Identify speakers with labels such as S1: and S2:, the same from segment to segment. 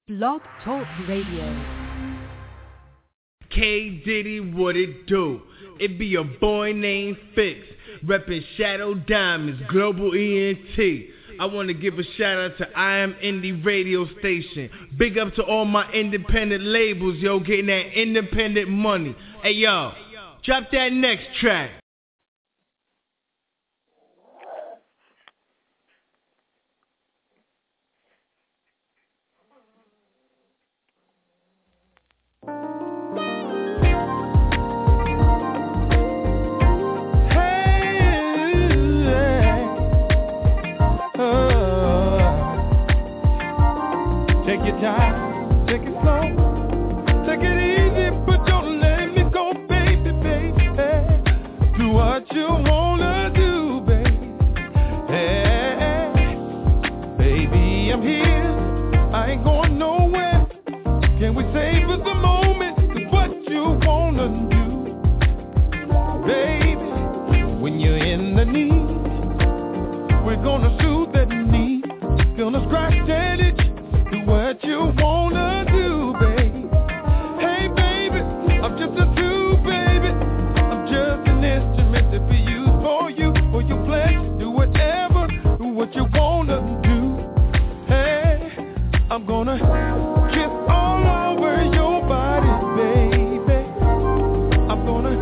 S1: Blog Talk Radio.
S2: K Diddy, what it do? It be a boy named Fix, reppin' Shadow Diamonds, Global ENT. I want to give a shout out to I Am Indie radio station. Big up to all my independent labels, yo, getting that independent money. Hey, yo, drop that next track.
S3: Take your time, take it slow, take it easy, but don't let me go, baby, baby. Do what you wanna do, baby. Hey, baby, I'm here, I ain't going nowhere. Can we savor the moment? It's what you wanna do, baby. When you're in the need, we're gonna soothe that need. Gonna scratch that itch. What you wanna do, baby? Hey, baby, I'm just a tool, baby. I'm just an instrument to be used for you, for your pleasure. Do whatever, do what you wanna do. Hey, I'm gonna kiss all over your body, baby. I'm gonna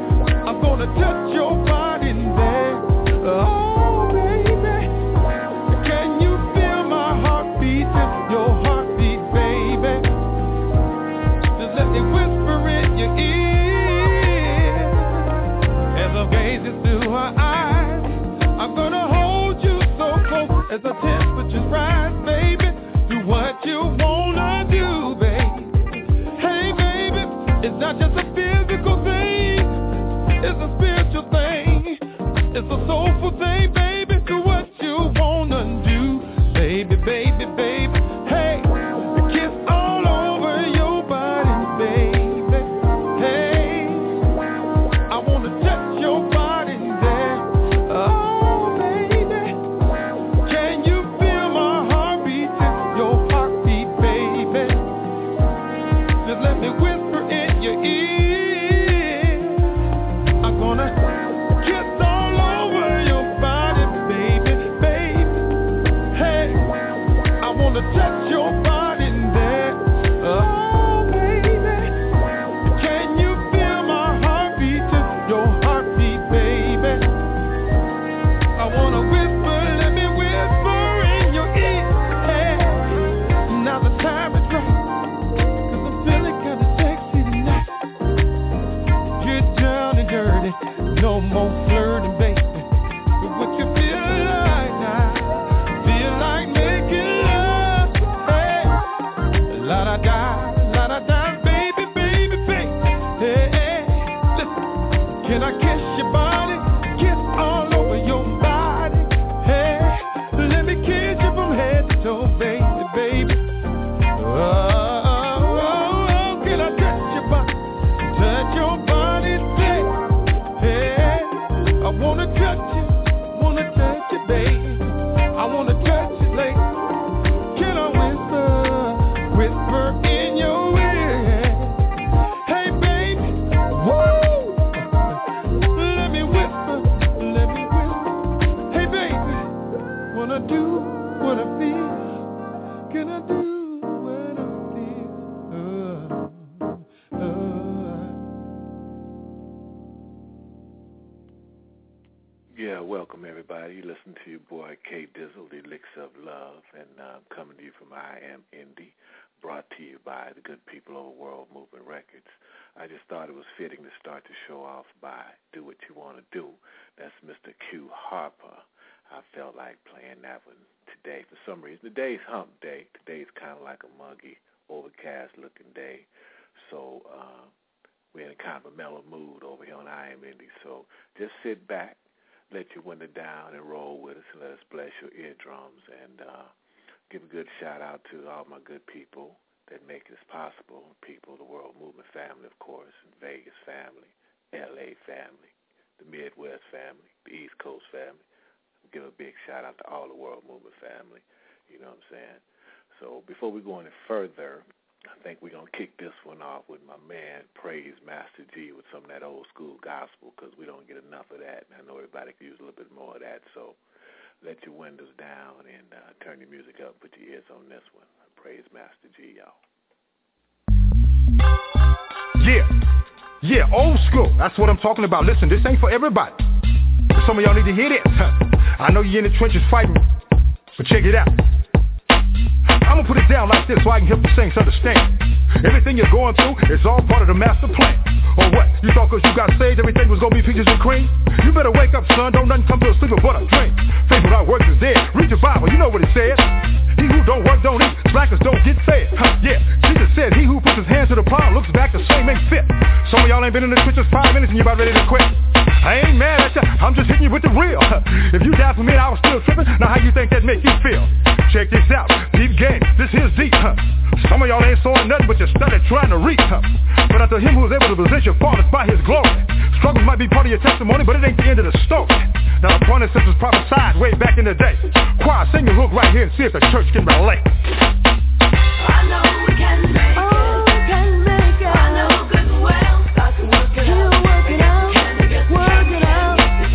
S3: touch your body there. Oh, baby, can you feel my heart beating? Your heartbeat, baby. Just let me whisper in your ear. As I gaze into her eyes, I'm gonna hold you so close as the temperatures rise, baby. Do what you wanna do, baby. Hey, baby, it's not just a physical thing, it's a spiritual thing, it's a soulful thing, baby. Do what you wanna do, baby, baby, baby. Hey, kiss all over your body, baby. Hey, I wanna touch your body there. Oh, baby, can you feel my heart beating? Your heartbeat, baby. Just let me whisper in your ear. I'm gonna kiss all over your body, baby, baby. Hey, I wanna touch your body there. Oh, baby, can you feel my heart beating? Your heartbeat, baby. I wanna whisper, let me whisper in your ear. Hey, now the time is right, 'cause I'm feeling kinda sexy tonight. Get down and dirty, no more flirting, baby. What you feel like now? Feel like making love. Hey, la-da-da, baby, baby, baby. Hey, hey, listen, can I kiss your body? Kiss all over your body. Hey, let me kiss you from head to toe, baby, baby. Oh, can I touch your body? Touch your body, baby. Hey, I wanna touch you, baby. I wanna touch you, lady. Can I whisper in your ear? Hey, baby, woo! Let me whisper. Hey, baby, wanna do what I feel? Can I do what I feel?
S4: Yeah, welcome everybody. You listen to your boy K Dizzle, the Elixir of Love, and I'm coming to you from I Am Indie, brought to you by the good people over World Movement Records. I just thought it was fitting to start the show off by Do What You Want to Do. That's Mr. Q Harper. I felt like playing that one today for some reason. Today's hump day. Today's kind of like a muggy, overcast looking day. So we're in kind of a mellow mood over here on I Am Indie. So just sit back, let your window down and roll with us and let us bless your eardrums and give a good shout out to all my good people that make this possible. People, the World Movement family, of course, and Vegas family, LA family, the Midwest family, the East Coast family. Give a big shout out to all the World Movement family. You know what I'm saying? So before we go any further, I think we're going to kick this one off with my man, Praise Master G, with some of that old school gospel, because we don't get enough of that. And I know everybody could use a little bit more of that. So let your windows down and turn your music up. Put your ears on this one. Praise Master G, y'all.
S5: Yeah, old school. That's what I'm talking about. Listen, this ain't for everybody. Some of y'all need to hear this. I know you're in the trenches fighting, but check it out. I'm gonna put it down like this so I can help the saints understand. Everything you're going through is all part of the master plan. Or what? You thought cause you got saved everything was gonna be peaches and cream? You better wake up, son. Don't nothing come to a sleeper but a dream. Faith without works is dead. Read your Bible, you know what it says. He who don't work don't eat. Slackers don't get fed. Yeah, Jesus said he who puts his hand to the plow looks back the same ain't fit. Some of y'all ain't been in the trenches 5 minutes and you about ready to quit. I ain't mad at ya, I'm just hitting you with the real. If you died for me and I was still tripping, now how you think that make you feel? Check this out, deep game, this here's deep. Some of y'all ain't sawing nothing but you started trying to reach. But unto him who is able to possess your fault is by his glory. Struggles might be part of your testimony, but it ain't the end of the story. Now the point is since was prophesied way back in the day. Choir, sing your hook right here and see if the church can relate.
S6: I know we can make it. Oh, we can make it. I know good and well. God can work it out. He'll work it out. Work it out.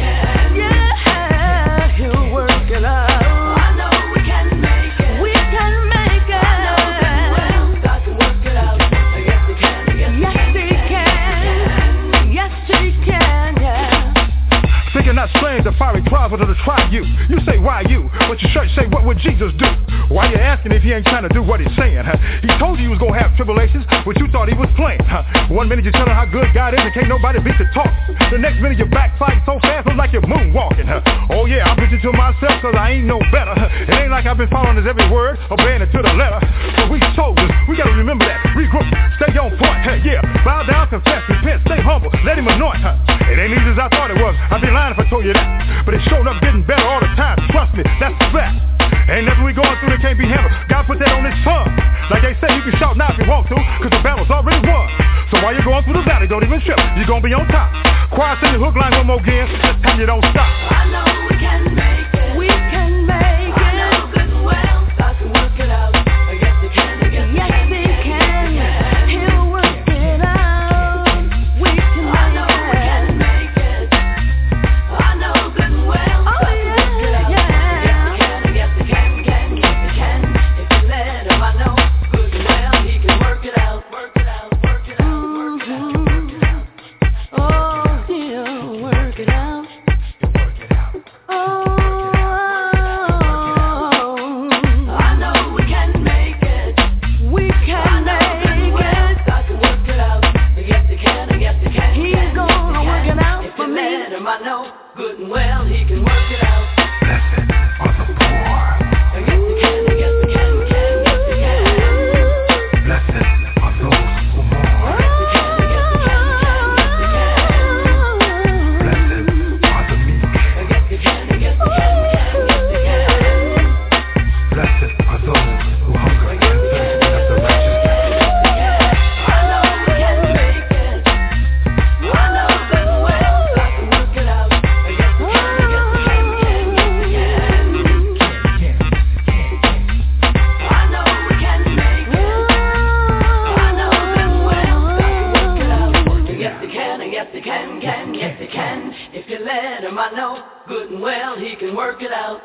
S6: Yeah, he'll work it out. I know we can make it. We can make it. I know good and well. God can work it out. Yes, he can. Yes, he can. Yes, he can. Yeah.
S5: Thinking not strange, the fiery trials will to try you. You say, why you? But your church say, what would Jesus do? Why you asking if he ain't trying to do what he's saying? He told you he was going to have tribulations, but you thought he was playing. 1 minute you're telling how good God is and can't nobody beat the talk. The next minute you're backsliding so fast, it's like you're moonwalking. Oh yeah, I'll preach it to myself cause I ain't no better. It ain't like I've been following his every word, obeying it to the letter. So we soldiers, we gotta remember that. Regroup, stay on point. Yeah, bow down, confess, repent, stay humble, let him anoint. It ain't easy as I thought it was. I'd be lying if I told you that. But it showed up getting better all the time. Trust me, that's a fact. Ain't nothing we going through that can't be handled. God put that on his son. Like they say, you can shout now if you want to, cause the battle's already won. So while you're going through the valley, don't even trip. You're gonna be on top. Choir, sing your hook line one more again. This time you don't stop.
S6: I know we can make it. We can make it. I know good and well. God can work it out. Yes, he can. Yes, he can. He'll work it out. We can make it. I know we can make it. I know good and well. Oh, yeah. Yes, he can. Yes, he can. If you let him, I know good and well. He can work it out. Work it out. Work it out. Work it out. Work it out. Oh, he'll work it out. Oh, I know we can make it. We can make it. God can work it out. Yes, he can. Yes, he can. He's gonna work it out for me. If you let him, I know good and well. He can work it out.
S5: Blessed are the poor.
S6: Yes, he can. Yes, he can. Yes, he can.
S5: Blessed are those who mourn.
S6: Yes, he can. Yes, he can. Yes, he can.
S5: Blessed are the meek.
S6: Yes, he can. Yes, he can. Yes, he can.
S5: Blessed are those who hunger and thirst after righteousness.
S6: I know we can make it. I know good and well. God can work it out. Yes, he can. Yes, he can. Yes, he can. I know we can make it. I know good and well. God can work it out. Yes, he can. Yes, he can. Yes, he can. If you let him, I know good and well. He can work it out.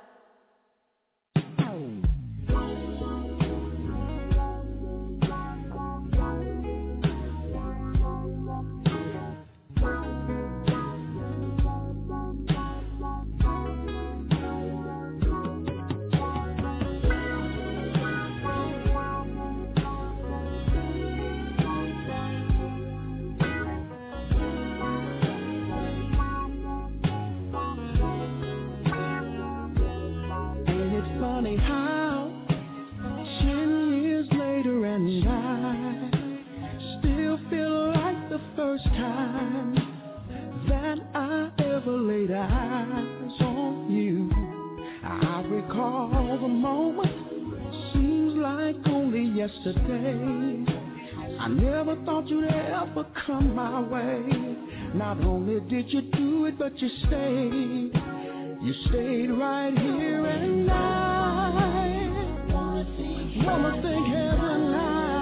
S3: Ain't it funny how 10 years later and I still feel like the first time that I ever laid eyes on you. I recall the moment, seems like only yesterday. I never thought you'd ever come my way. Not only did you do it, but you stayed. You stayed right here, and I wanna thank Wanna thank heaven I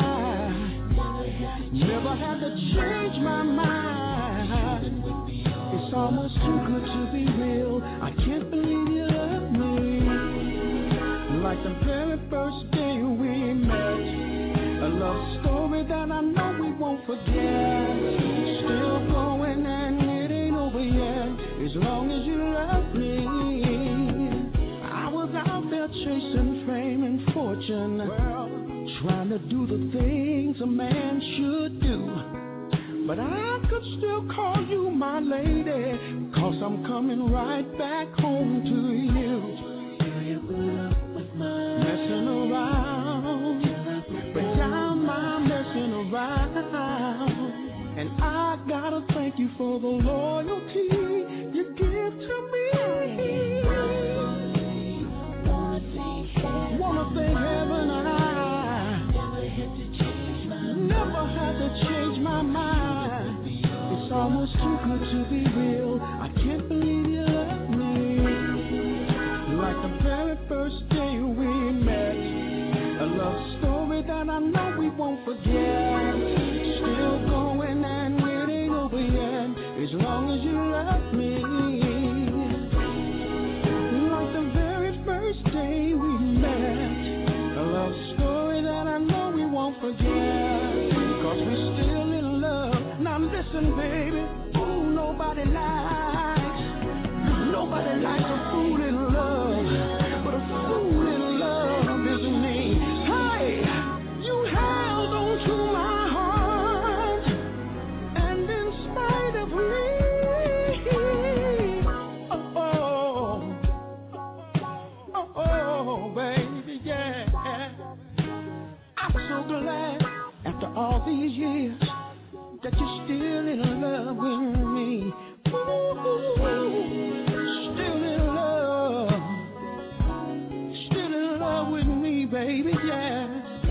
S3: never had to change my mind. It's almost too good to be real. I can't believe you love me. Like the very first day we met, a love story that I know we won't forget. Still going and it ain't over yet. As long as you love me. I was out there chasing fame and fortune, trying to do the things a man should do. But I could still call you my lady, 'cause I'm coming right back home to you. Messing around, but down my messing around. And I gotta thank you for the loyalty you give to me. Wanna thank heaven I never had to change my mind. It's almost too good to be real. I can't believe you love me. Like the very first day we met, a love story that I know we won't forget. Still going and it ain't over yet. As long as you love me. Like the very first day we met, a love story that I know we won't forget. 'Cause we're still in love. Now listen, baby, ooh, nobody likes a fool in love, but a fool in love is me. Hey, you held on to my heart, and in spite of me, oh, baby, yeah. I'm so glad after all these years that you're still in love with me. Ooh, still in love with me, baby, yeah.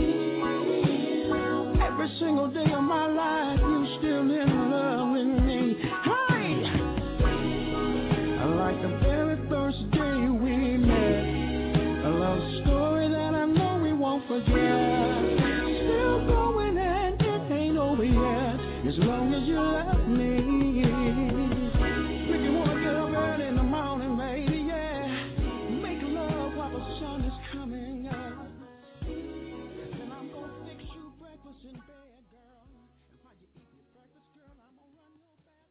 S3: Every single day of my life, you're still in love with me. Hey, like the very first day we met, a love story that I know we won't forget. Still going and it ain't over yet. As long as you love me. If you wanna get up early in the morning, baby, yeah. Make love while the sun is coming up. And I'm gonna fix you breakfast in bed, girl. And while you eat your breakfast, girl, I'm gonna run your bath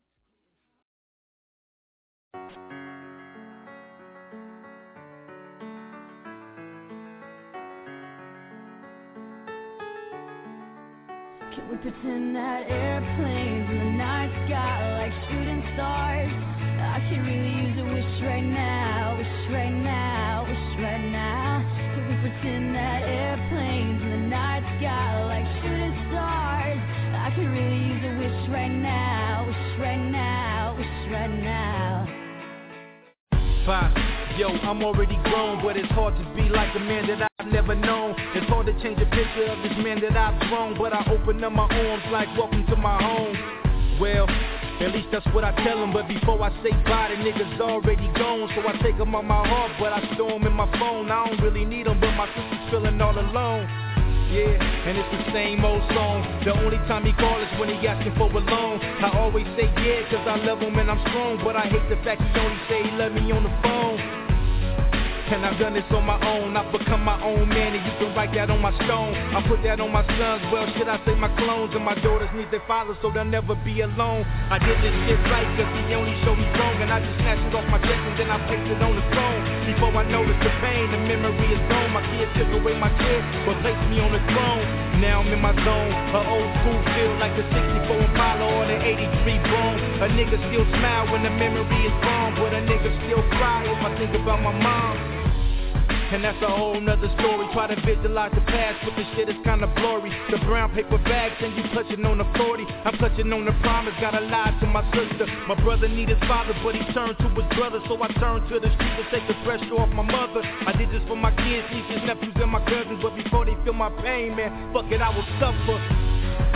S6: Can we pretend that airplanes in the night sky like shooting stars? I can really use a wish right now, wish right now, wish right now. Can we pretend that airplanes in the night sky like shooting stars? I can really use a wish right now, wish right now, wish right now.
S2: Five. Yo, I'm already grown, but it's hard to be like a man that I've never known. It's hard to change a picture of this man that I've grown, but I open up my arms like welcome to my home. Well, at least that's what I tell them, but before I say bye, the niggas already gone. So I take them on my heart, but I store them in my phone. I don't really need them, but my sister's feeling all alone. Yeah, and it's the same old song. The only time he calls is when he asking for a loan. I always say yeah, 'cause I love him and I'm strong, but I hate the fact he only say he love me on the phone. And I've done this on my own. I've become my own man, and you can write that on my stone. I put that on my sons, well, should I say my clones? And my daughters need their fathers, so they'll never be alone. I did this shit right, 'cause he only showed me wrong. And I just snatched it off my chest, and then I placed it on the throne. Before I noticed the pain, the memory is gone. My kids took away my kid, but placed me on the throne. Now I'm in my zone. An old school feel like the 64 Impala or the 83 Bone. A nigga still smile when the memory is gone, but a nigga still cry if I think about my mom. And that's a whole nother story. Try to visualize the past, but this shit is kinda blurry. The brown paper bags and you clutching on the 40. I'm clutching on the promise, gotta lie to my sister. My brother need his father, but he turned to his brother. So I turned to the street to take the pressure off my mother. I did this for my kids, nieces, nephews, and my cousins. But before they feel my pain, man, fuck it, I will suffer.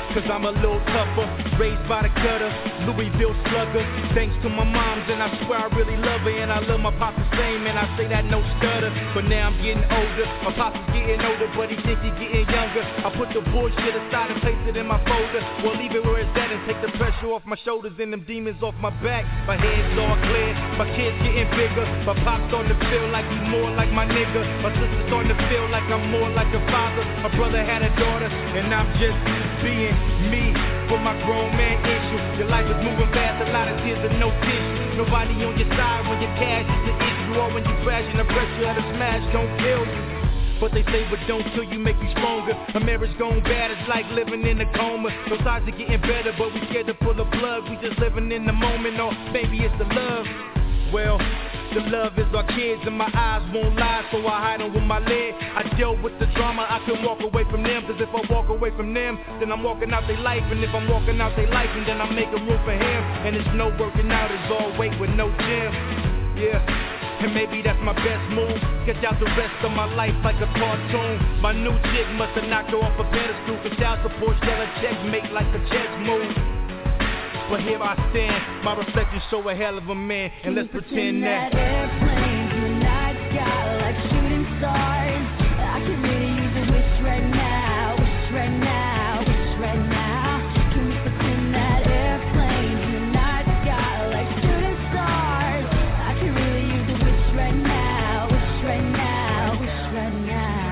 S2: cause I'm a little tougher. Raised by the gutter, Louisville slugger. Thanks to my moms, and I swear I really love her. And I love my pops the same, and I say that no stutter. But now I'm getting older, my pops is getting older, but he think he getting younger. I put the bullshit aside and place it in my folder. Well, leave it where it's at and take the pressure off my shoulders and them demons off my back. My head's all clear, my kids getting bigger. My pop's starting to feel like he more like my nigga. My sister's starting to feel like I'm more like a father. My brother had a daughter, and I'm just being me. For my grown man issue, your life is moving fast, a lot of tears and no tissue. Nobody on your side when your cash is the issue, or when you crash and the pressure of the smash don't kill you. But they say what don't kill you make you stronger. A marriage gone bad, it's like living in a coma. No signs of getting better, but we scared to pull the plug. We just living in the moment, or maybe it's the love. Well, the love is our kids and my eyes won't lie, so I hide them with my lid. I deal with the drama, I can walk away from them, cause if I walk away from them, then I'm walking out their life. And if I'm walking out their life, and then I'm making room for him. And it's no working out, it's all weight with no gym. Yeah. And maybe that's my best move. Sketch out the rest of my life like a cartoon. My new chick must have knocked her off a pedestal, cause child support shell a checkmate like a chess move. But here I stand, my reflection show a hell of a man. And let's pretend that
S6: airplanes in the night sky like shooting stars. I can really use a wish right now, wish right now, wish right now. Can we pretend that airplanes in the night sky like shooting stars? I can really use a wish right now, wish right now, wish right now.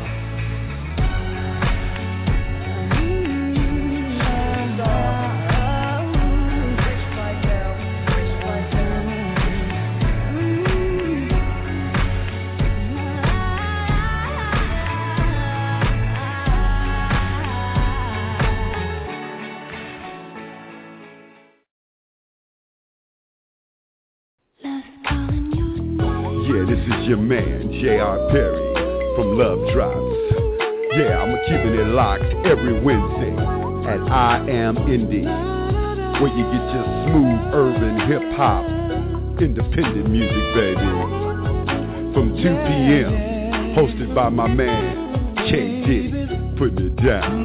S7: Yeah, this is your man, J.R. Perry from Love Drops. Yeah, I'm keeping it locked every Wednesday at I Am Indie, where you get your smooth urban hip-hop, independent music, baby. From 2 p.m., hosted by my man, K.D., putting it down.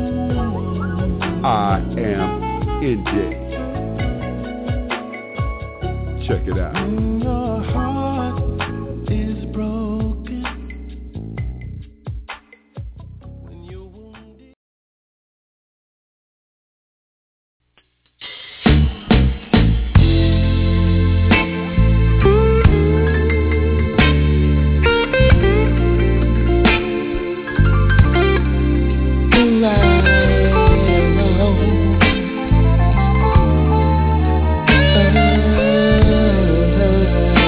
S7: I Am Indie. Check it out.
S6: Love.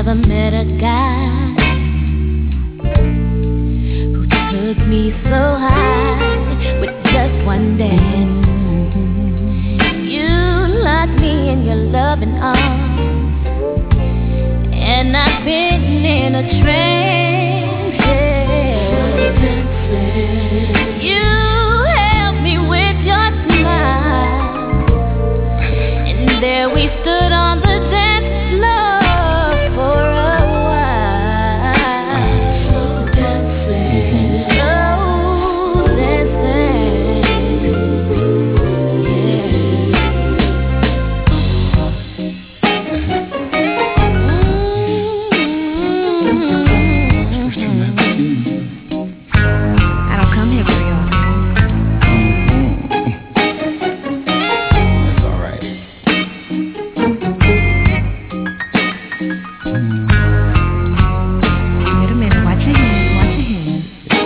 S6: never met a guy who took me so high with just one dance. You locked me in your loving arms, and I've been in a trance. Yeah. You held me with your smile, and there we stood on the dance floor for a while. Slow dancing, slow dancing, I don't come here very often.
S8: That's all right.
S6: Wait a minute, watch your hands, watch your hands.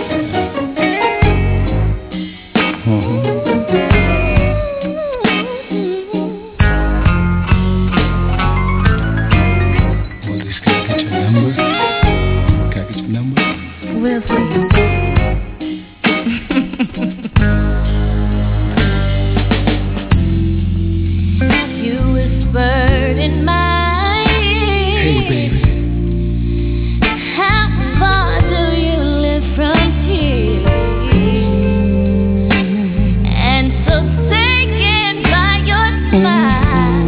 S8: Well, just gotta get your number. Can I get your number?
S6: We'll see. You whispered in my ear.
S8: Hey, baby.
S6: How far do you live from here? And so taken by your smile,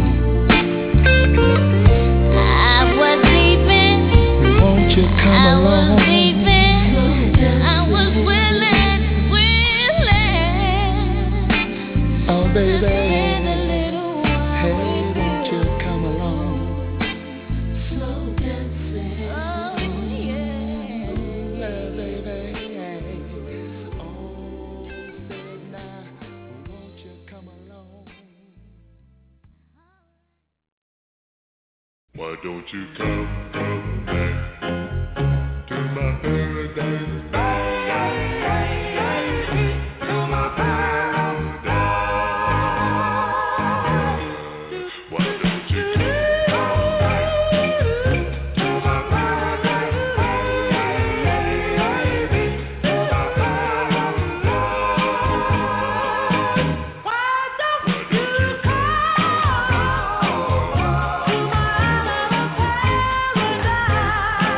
S6: I was leaving.
S8: Won't you come
S6: I was
S8: along?
S6: leaving. I was willing.
S8: Oh, baby.
S6: Spend a little while
S8: Hey,
S6: with
S8: won't
S6: you.
S8: you come along?
S6: Slow dancing. Oh, yeah.
S8: Baby. Oh, say now, won't you come along?
S9: Why don't you come back to my paradise? To my paradise. Why don't you come back to my paradise? To my paradise. Why don't you come to my paradise?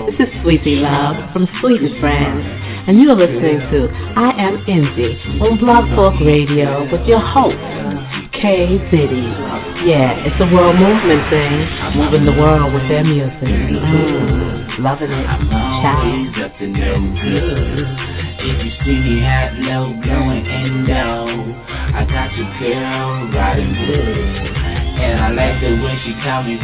S10: This is Sweetie Love from Sweet and Friends, and you are listening to I Am Indie on Blog Talk Radio with your host, K Diddy. Yeah, it's a world movement thing, moving the world with their music. Loving it. Ciao.
S11: Up to no good. If you see me hot, no blowing endo, I got your girl riding wood, and I like the way she call me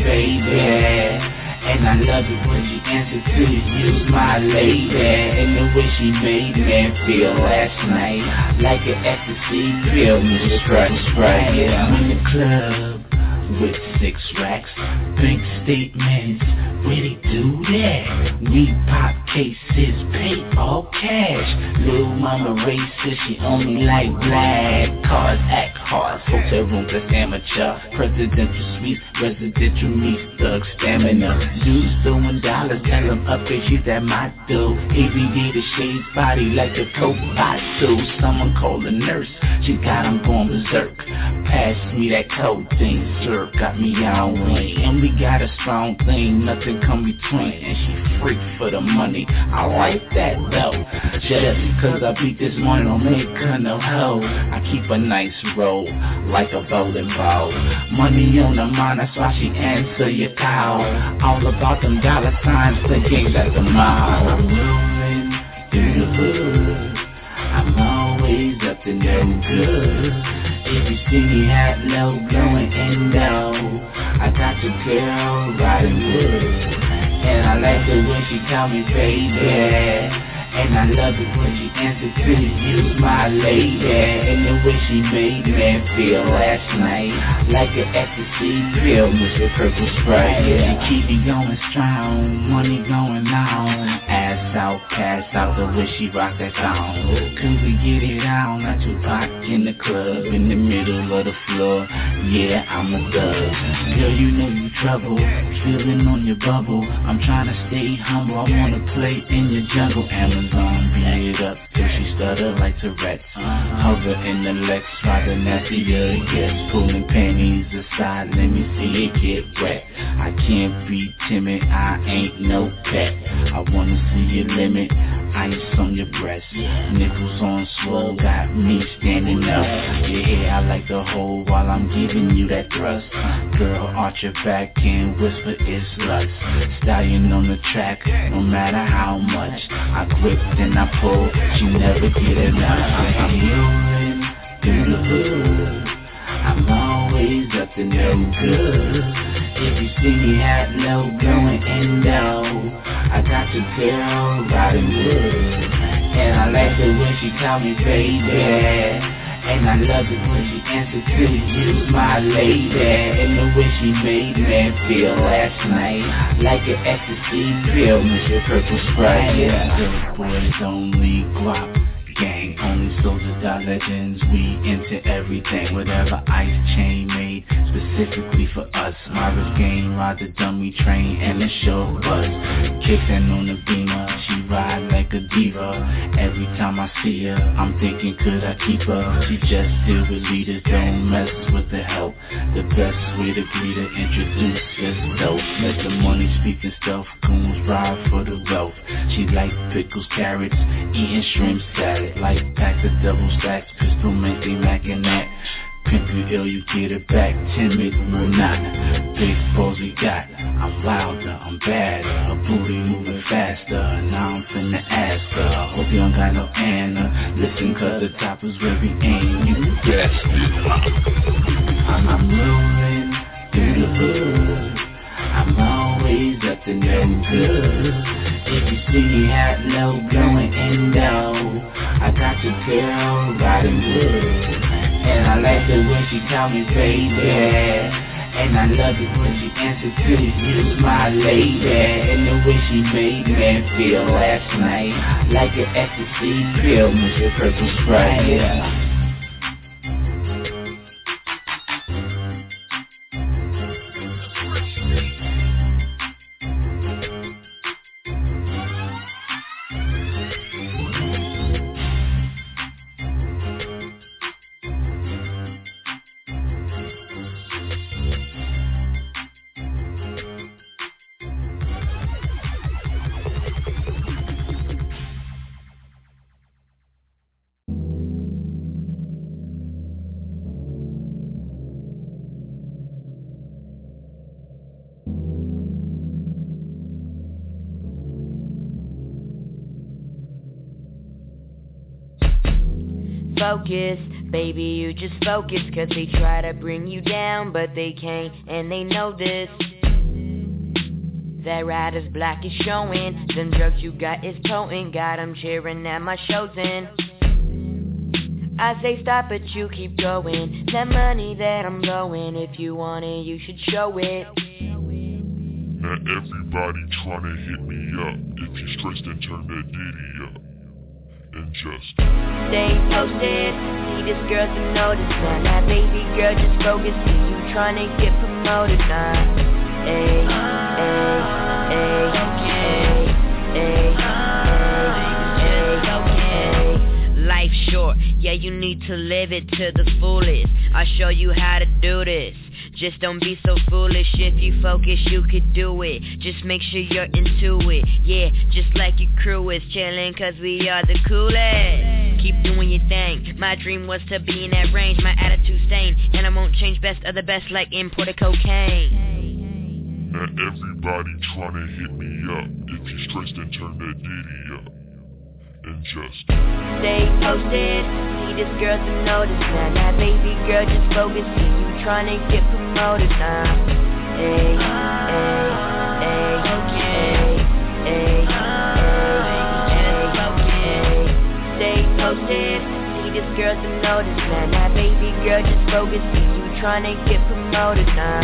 S11: baby. And I love it when she answers to you, my lady. And the way she made me feel last night, like an ecstasy pill, Mr. Sprite. Yeah, I'm in the club with 6 racks, bank statements, really do that. We pop cases, pay all cash. Lil' mama racist, she only like black cars, act hard, hotel room plus amateur, presidential suite, residential meet, thug stamina. Dudes throwing dollars, tell them up if she's at my door. ABD the shades body like a coke bottle. Someone call the nurse, she got him going berserk. Pass me that cold thing, sir, got me on way. And we got a strong thing, nothing come between. And she freak for the money, I like that though. Just cause I beat this morning don't make her no hoe. I keep a nice roll, like a bowling ball. Money on the mind, that's why she answer your call. All about them dollar signs, thinking that's a mile. I'm rolling through the hood, I'm always up to no good. If you see me hot, no blowing endo, I got your girl riding wood, and I like the way she call me baby. And I love it when she answers to you, my lady. And the way she made me feel last night, like an ecstasy pill, Mr. Purple Sprite. Yeah, she keep me going strong, money going on. Ass out, pass out, the way she rock that song. Could we get it on? Not too hot in the club, in the middle of the floor. Yeah, I'm a thug. Girl, you know you trouble, feeling on your bubble. I'm trying to stay humble, I wanna play in your jungle. Amazon, beat it up till she stutter like Tourette's. Hover in the Lex, ride the nastier it gets. Pulling panties aside, let me see it get wet. I can't be timid, I ain't no pet. I wanna see your limit, ice on your breast. Nipples on swell, got me standing up. Yeah, I like the hold while I'm giving you that thrust. Girl, arch your back and whisper it's lust. Stallion on the track, no matter how much I grip and I pull, she never get enough. I'm rolling through the hood, I'm always up to no good. If you see me hot, no blowing endo, I got your girl riding wood, and I like the way she call me baby. And I love it when she answers to you, my lady. And the way she made me feel last night, like an ecstasy pill, Mr. Purple Sprite. Yeah, good boys only guap, gang only soldiers, got legends. We into everything, whatever ice chain made specifically for us. Marvin's game, ride the dummy train and the show buzz. Kicking on the beamer, she ride like a diva. Every time I see her, I'm thinking could I keep her? She just deal with leaders, don't mess with the help. The best way to greet her, introduce is dope. Let the money speak and stuff, goons ride for the wealth. She like pickles, carrots, eating shrimp salad. Like packs of double stacks, pistol make they mackin' that. Pimp you ill, you get it back, timid, we're not. Big balls we got, I'm wilder, I'm badder. Her booty moving faster, now I'm finna ask her. Hope you don't got no Anna, listen cause the top is where we aim, you guess. I'm rolling through the hood, I'm always up to no good. If you see me hot, no blowing endo, I got your girl riding wood, and I like the way she call me baby. And I love it when she answers to you, my lady. And the way she made me feel last night, like an ecstasy pill, Mr. Purple Sprite. Yeah.
S12: focus. Baby, you just focus, cause they try to bring you down, but they can't, and they know this. That rider's black is showing, them drugs you got is potent, got them cheering at my shows in. I say stop but you keep going, that money that I'm blowing, if you want it you should show it.
S9: Now everybody tryna hit me up, if you stressed then turn that ditty up. And just
S12: stay posted, see this girl to notice now. That baby girl just focus, see you tryna get promoted now. Ay, life short, yeah you need to live it to the fullest. I'll show you how to do this. Just don't be so foolish, if you focus you could do it. Just make sure you're into it, yeah, just like your crew is chillin' cause we are the coolest. Keep doing your thing, my dream was to be in that range. My attitude stained, and I won't change, best of the best like imported cocaine.
S9: Now everybody tryna hit me up, if you stressed then turn that ditty up. And just
S12: stay posted, see this girl to notice now. That baby girl just focus, see you tryna get promoted now. Ay, stay posted, see this girl to notice now. That baby girl just focus, see you tryna get promoted now.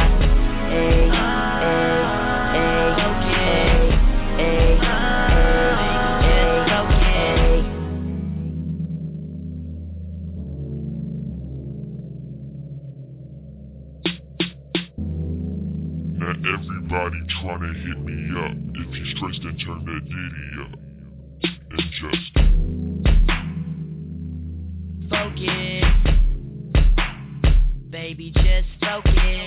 S9: Everybody tryna hit me up, if you stressed then turn that ditty up. And just
S12: focus, baby just focus.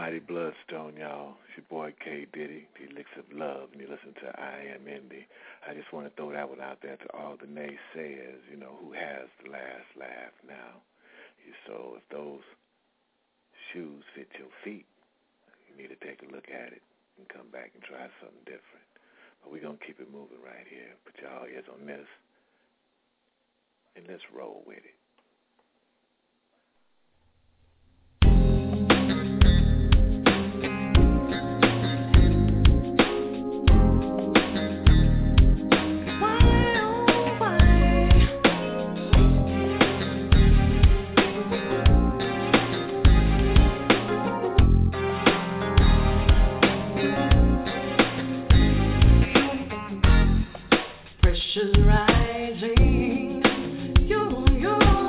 S4: Mighty Bloodstone, y'all. It's your boy K Diddy, the Elixir of Love, and you listen to I Am Indie. I just want to throw that one out there to all the naysayers, you know, who has the last laugh now. So if those shoes fit your feet, you need to take a look at it and come back and try something different. But we're going to keep it moving right here. Put y'all ears on this, and let's roll with it.
S6: Pressure's rising. You're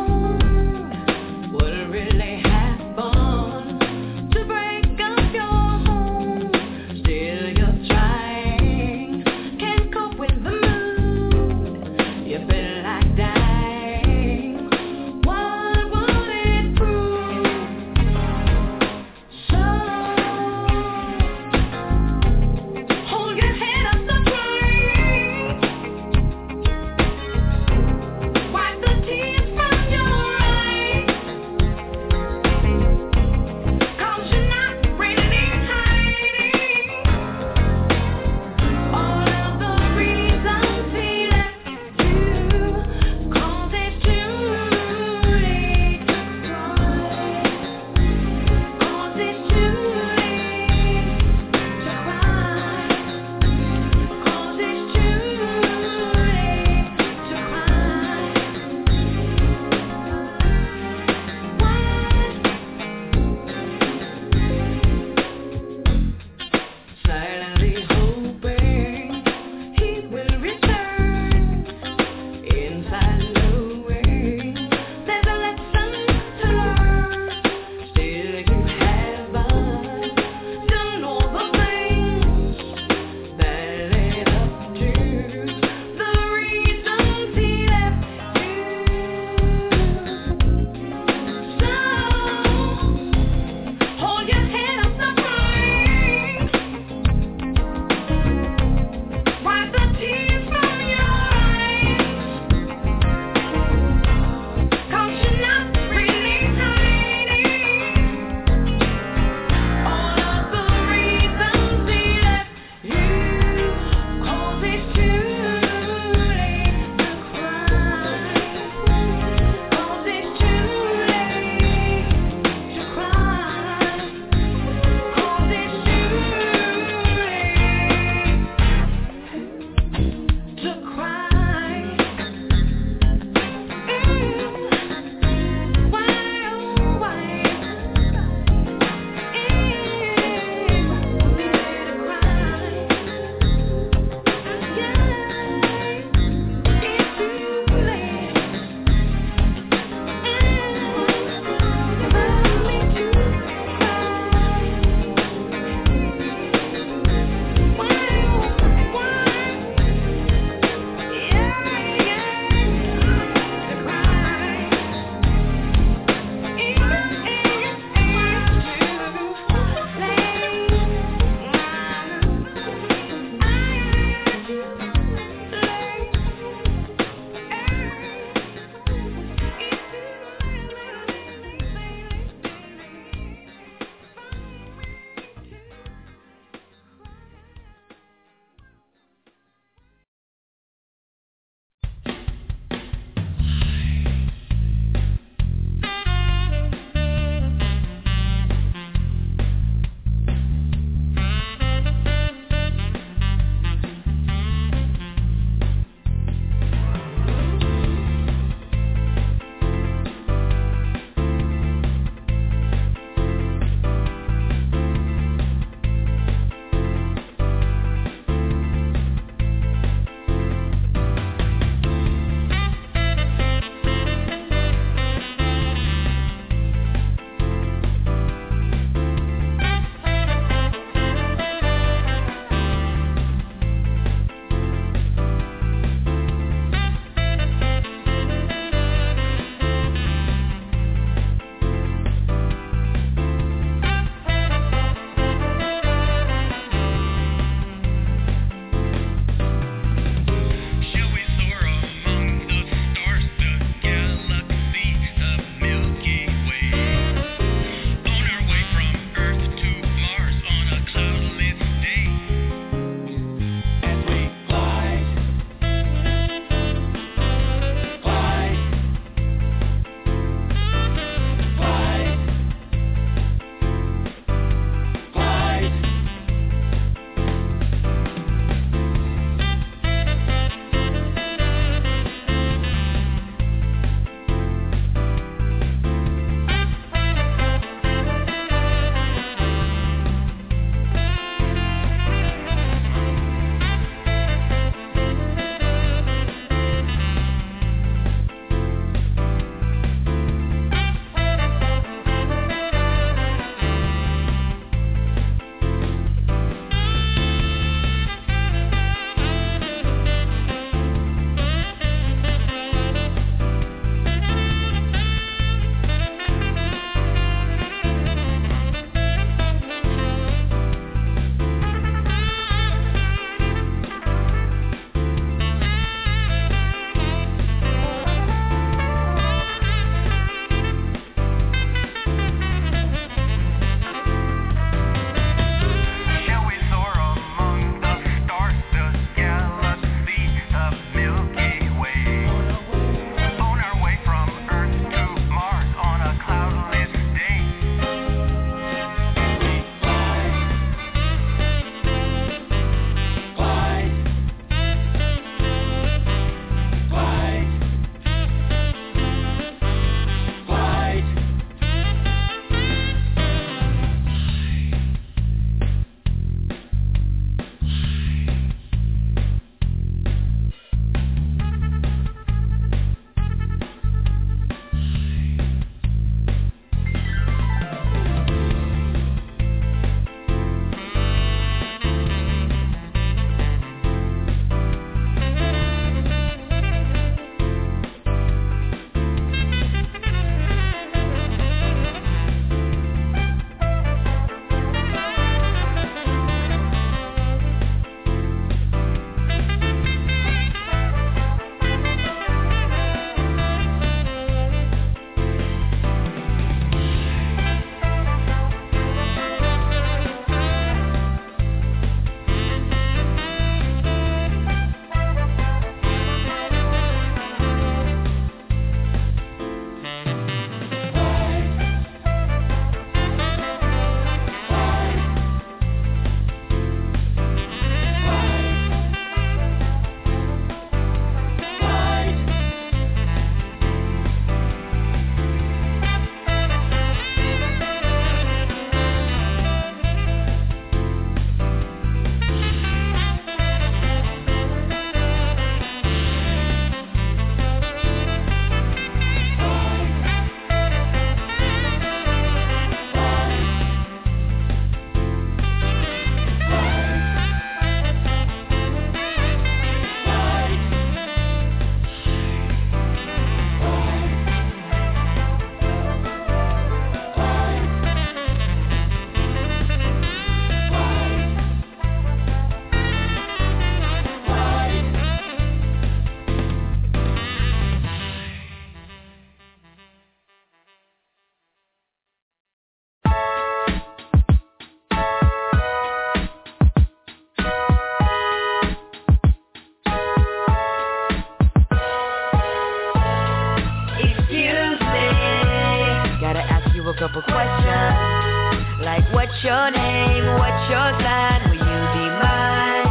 S12: what's your sign? Will you be mine?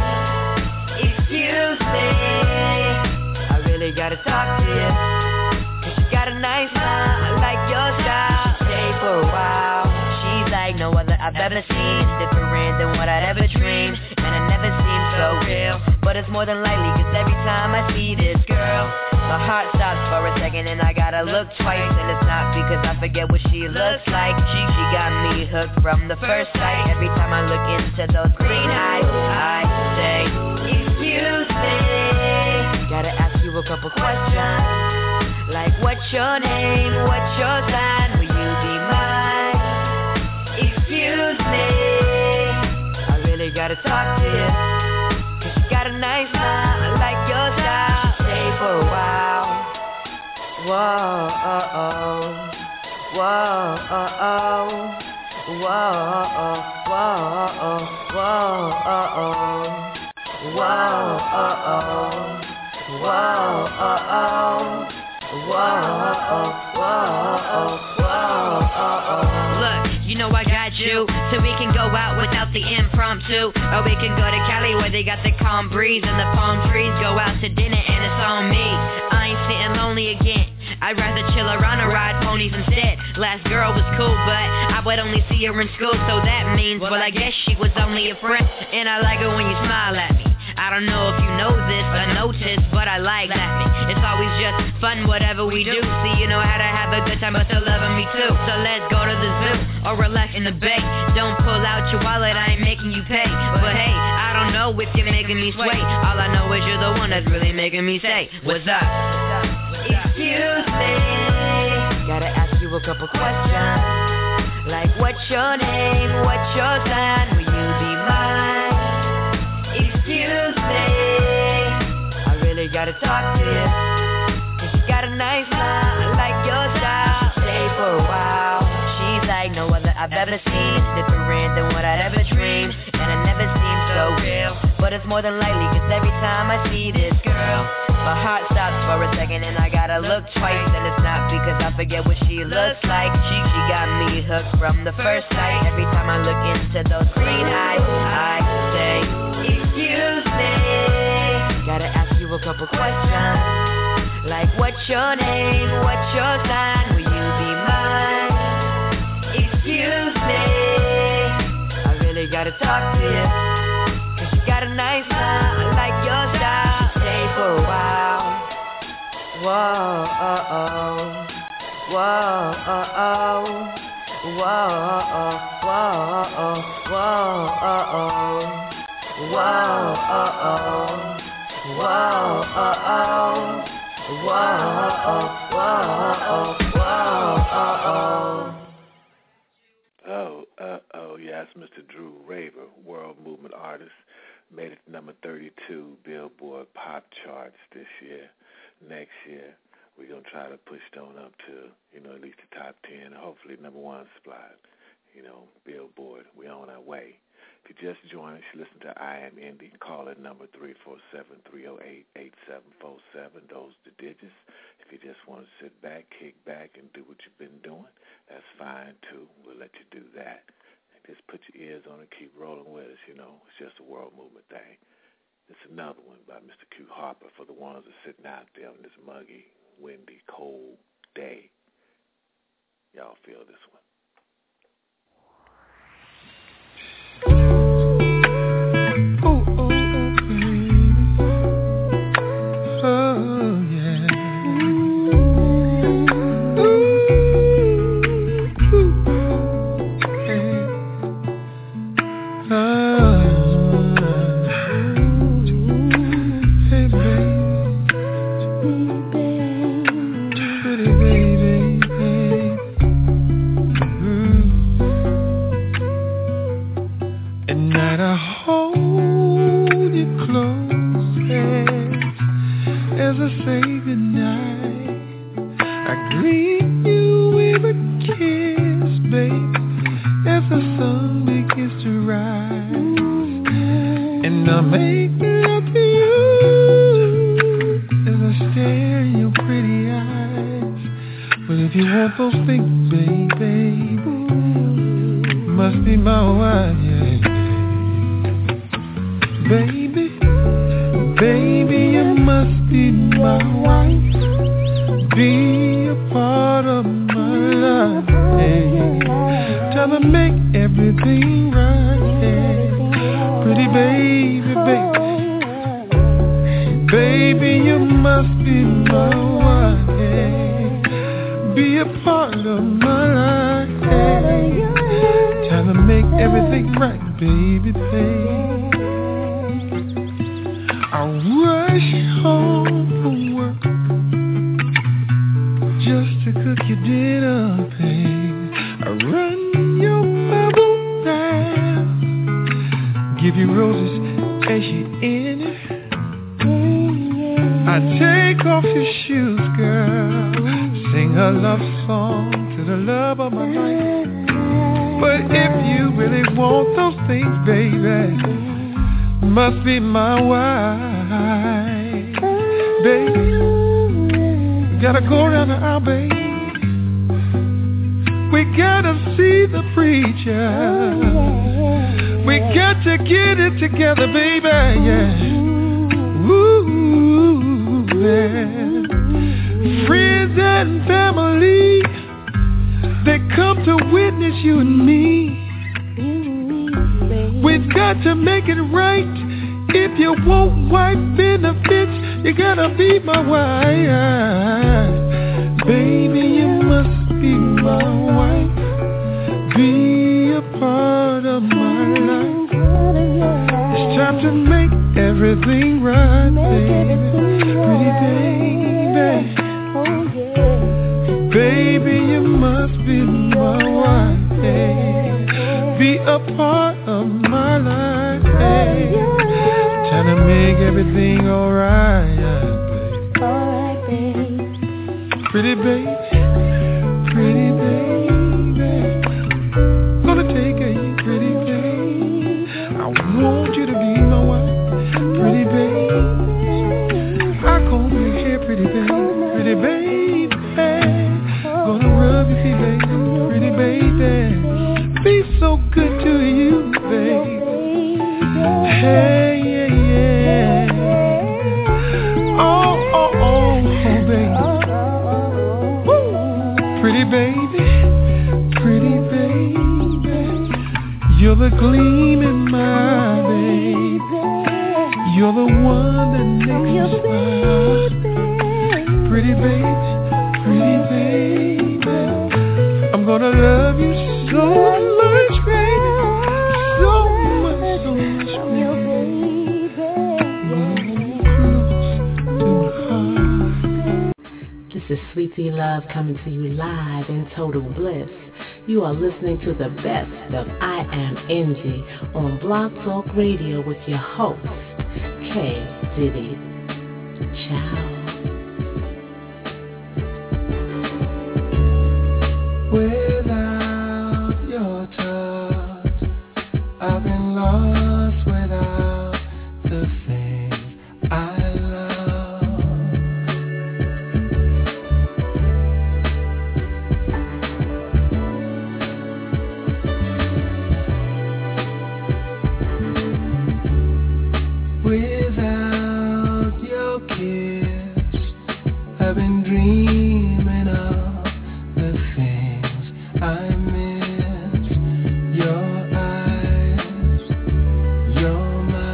S12: Excuse me, I really gotta talk to you, 'cause you got a nice smile, I like your style. Stay for a while. She's like no other I've ever seen, different than what I'd ever dreamed, and it never seems so real, but it's more than likely, 'cause every time I see this girl, my heart stops for a second and I gotta look twice, and it's not because I forget what she looks like. She got me hooked from the first sight. Every time I look into those green eyes, I say, excuse me, gotta ask you a couple questions, like what's your name, what's your sign, will you be mine? Excuse me, I really gotta talk to you, 'cause you got a nice smile, I like your style. Stay for a while. Whoa, oh, oh. Whoa, oh, oh. Whoa, oh, whoa, oh, whoa, oh, oh. Whoa, oh, oh. Whoa, oh, oh. Whoa, oh, whoa, whoa, oh. Look, you know I got you, so we can go out without the impromptu, or we can go to Cali where they got the calm breeze and the palm trees. Go out to dinner and it's on me. I ain't sitting lonely again. I'd rather chill around or ride ponies instead. Last girl was cool, but I would only see her in school, so that means, well, I guess she was only a friend. And I like it when you smile at me. I don't know if you know this or notice, but I like laughing. It's always just fun, whatever we do. See, you know how to have a good time, but still loving me too. So let's go to the zoo or relax in the bay. Don't pull out your wallet, I ain't making you pay. But hey, I don't know if you're making me sway. All I know is you're the one that's really making me say, what's up? Excuse me, gotta ask you a couple questions, like what's your name, what's your sign, will you be mine? Excuse me, I really gotta talk to you, 'cause you got a nice smile, I like your style. Stay for a while. She's like no other I've ever seen, different than what I'd ever dreamed, and it never seems so real, but it's more than likely, 'cause every time I see this girl, my heart stops for a second and I gotta look twice, and it's not because I forget what she looks like. She got me hooked from the first sight. Every time I look into those green eyes, I say, excuse me, gotta ask you a couple questions, like what's your name, what's your sign, will you be mine? Excuse me, I really gotta talk to you, 'cause you got a nice smile, I like your style. Stay for a while. Whoa, oh, oh. Whoa, oh, oh. Whoa, oh, whoa, oh, whoa, oh, oh. Whoa, oh, oh. Whoa, oh, oh. Whoa, oh, whoa, oh,
S4: oh, yes, Mr. Drew Raver, world movement artist, made it to number 32 Billboard pop charts this year. Next year, we're going to try to push Stone up to, at least the top 10, hopefully number one spot, Billboard. We're on our way. If you just joined us, you listen to I Am Indie. Call in number 347-308-8747. Those are the digits. If you just want to sit back, kick back, and do what you've been doing, that's fine, too. We'll let you do that. And just put your ears on and keep rolling with us, It's just a world movement thing. It's another one by Mr. Q Harper for the ones that are sitting out there on this muggy, windy, cold day. Y'all feel this one.
S3: Must be my wife, yeah. baby, baby, you must be my wife. Be a part of my life. Hey, trying to make everything right. Hey, pretty baby, baby. Baby, you must be my wife. Hey, be a part of my life. Hey, trying to make everything right, baby, baby. I rush home from work just to cook your dinner, babe. I run your bubble bath, give you roses as you in it. I take off your shoes, girl, sing a love song to the love of my life. But if you really want those things, baby, must be my wife, baby. Gotta go around the aisle, baby. We gotta see the preacher. We got to get it together, baby, yeah. Ooh, yeah. Friends and family, they come to witness you and me. We've got to make it right. If you want wife benefits, you gotta be my wife. Baby, you must be my wife. Be a part of my life. It's time to make everything right, baby. Pretty baby. Baby, you must be my wife. Be a part of my life. Trying to make everything alright, baby. Pretty baby, pretty baby. Gonna take care of you, pretty baby. I want you to be my wife, pretty baby. I comb your hair, pretty baby, pretty baby. Gonna rub your feet, baby, pretty baby. Be so good to you, baby. Hey, yeah, yeah. Oh, baby. Woo. Pretty baby, pretty baby. You're the gleam in my baby. You're the one that makes me smile. Pretty baby, I'm gonna love you so much, baby. So much, baby.
S10: This is Sweet Tea Love coming to you live in total bliss. You are listening to the best of I Am Angie on Blog Talk Radio with your host, K Diddy. Ciao.
S3: Without your touch, I've been lost without the things I love. Without your kiss, I've been dreaming of the things I miss. Your eyes, your mind.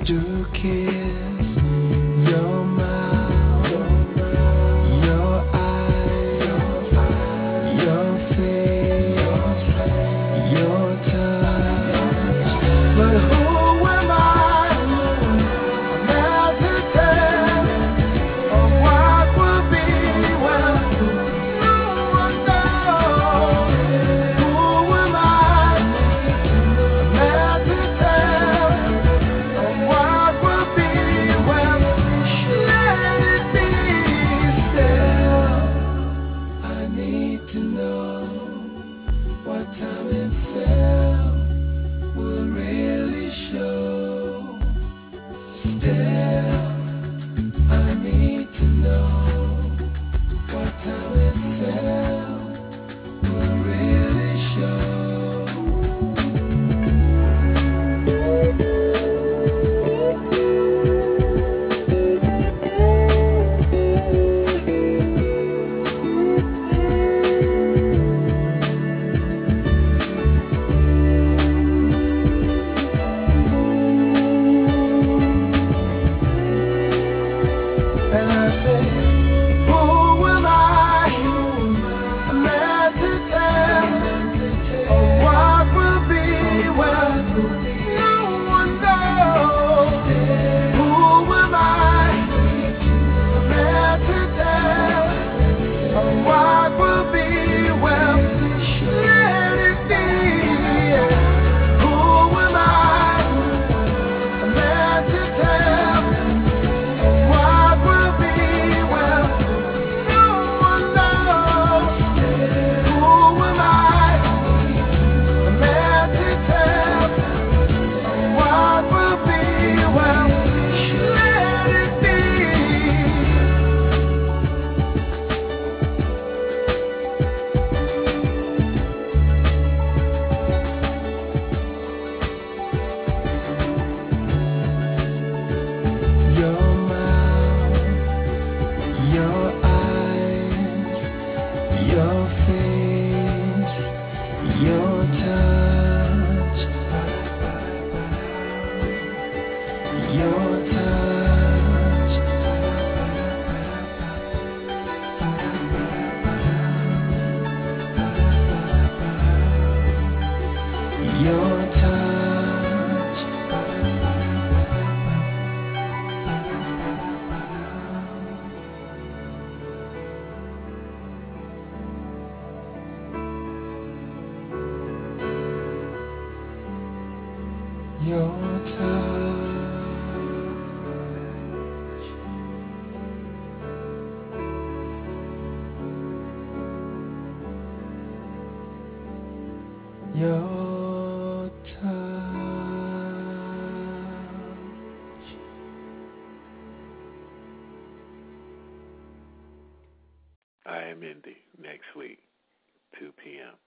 S3: Your touch.
S4: I Am Indie next week, 2 p.m.